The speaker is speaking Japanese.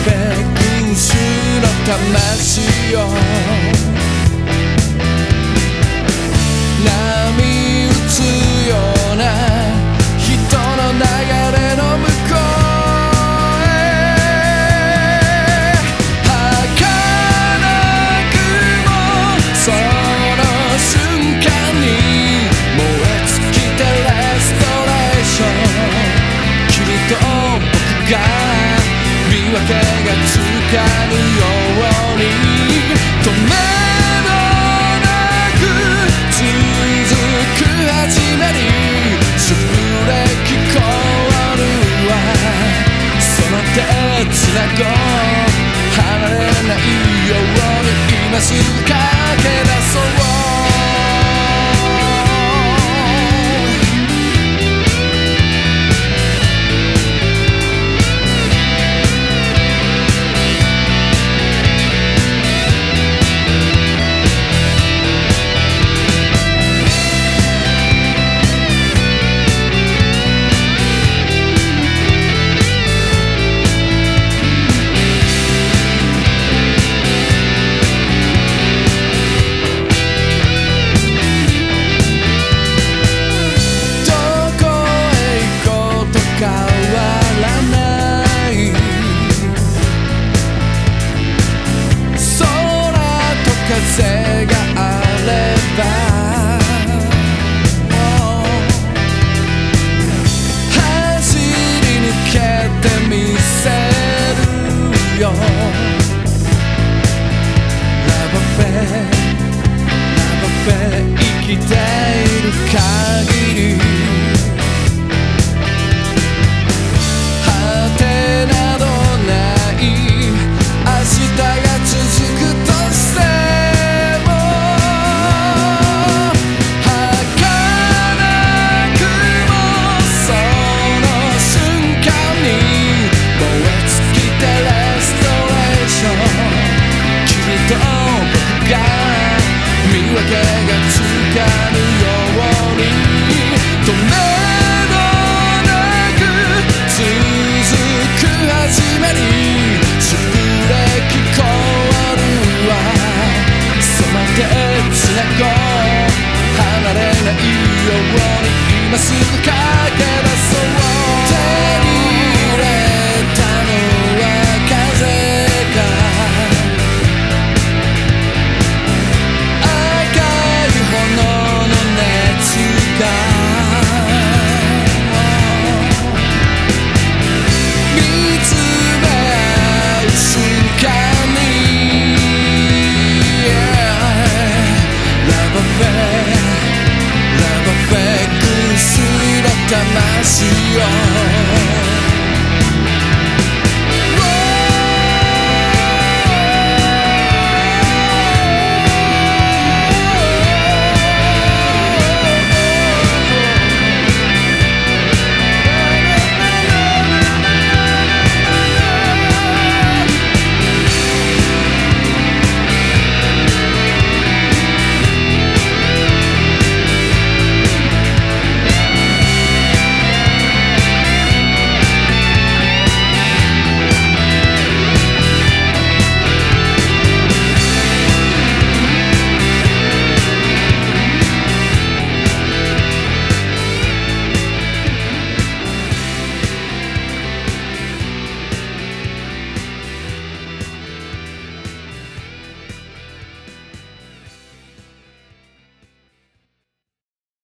フェ君主の魂よ波打つような人の流れの向こうへ儚くもその瞬間に燃え尽きてレストレーション君と僕が見分けがつかぬように止めどなく続く始まりシュレ聞こえるわその手つなごう離れないように今すぐ駆け出そう風があれば走り抜けてみせるよラブフェ生きている限り果てなどない明日が続くとして見分けがつかぬように止めどなく続く始まりシュレ聞こえるわその手つなごう離れないように今すぐ駆け出そう手に入れたのは風か魂よ